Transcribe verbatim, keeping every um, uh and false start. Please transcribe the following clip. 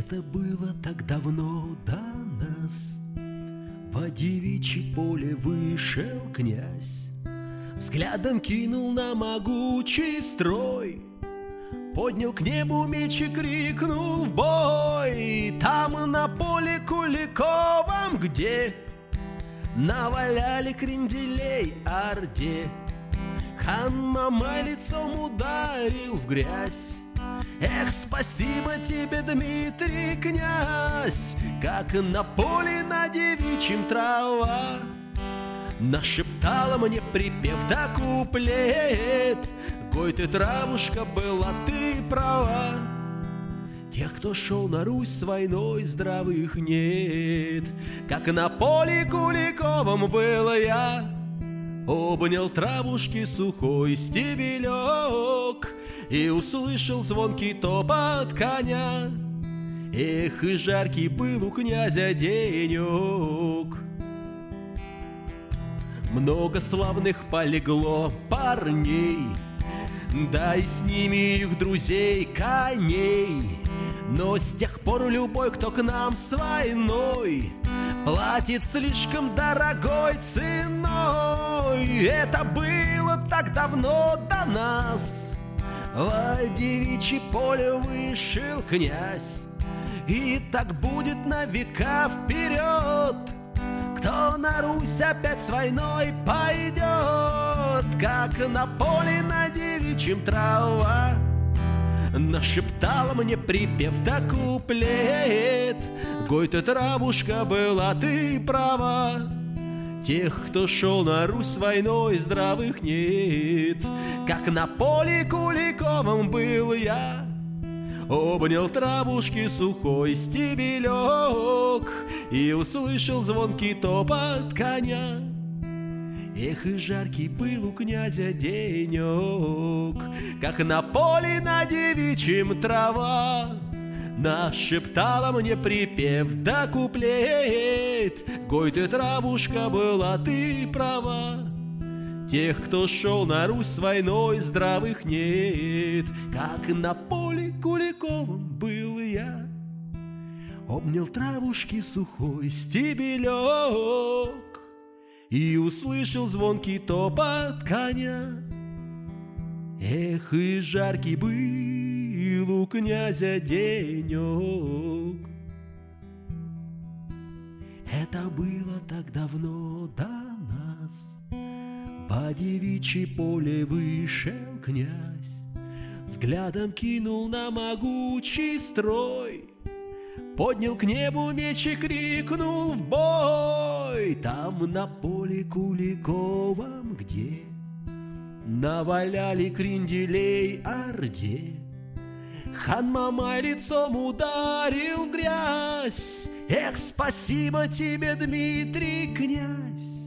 Это было так давно до нас. Во девичье поле вышел князь, взглядом кинул на могучий строй, поднял к небу меч и крикнул в бой. Там на поле Куликовом, где наваляли кренделей орде, хан Мамай лицом ударил в грязь. Эх, спасибо тебе, Дмитрий, князь, как на поле на девичьем трава нашептала мне припев да куплет: «Гой ты, травушка, была ты права, тех, кто шел на Русь с войной, здравых нет». Как на поле Куликовом был я, обнял травушки сухой стебелек и услышал звонкий топот коня. Эх, и жаркий был у князя денек. Много славных полегло парней, да и с ними их друзей, коней. Но с тех пор любой, кто к нам с войной, платит слишком дорогой ценой. Это было так давно до нас. Во девичье поле вышел князь, и так будет на века вперед. Кто на Русь опять с войной пойдет, как на поле на девичьем трава нашептала мне припев да куплет: «Гой ты, травушка, была ты права, тех, кто шел на Русь с войной, здравых нет». Как на поле Куликовом был я, обнял травушки сухой стебелек и услышал звонкий топот коня. Эх, и жаркий был у князя денек. Как на поле на девичьем трава нашептала мне припев да куплет: «Гой ты, травушка, была ты права, тех, кто шел на Русь с войной, здравых нет». Как на поле Куликовом был я, обнял травушки сухой стебелек и услышал звонкий топот коня. Эх, и жаркий был у князя денек. Это было так давно до нас. По девичье поле вышел князь, взглядом кинул на могучий строй, поднял к небу меч и крикнул в бой. Там на поле Куликовом, где наваляли кренделей орде, хан Мамай лицом ударил в грязь. Эх, спасибо тебе, Дмитрий, князь,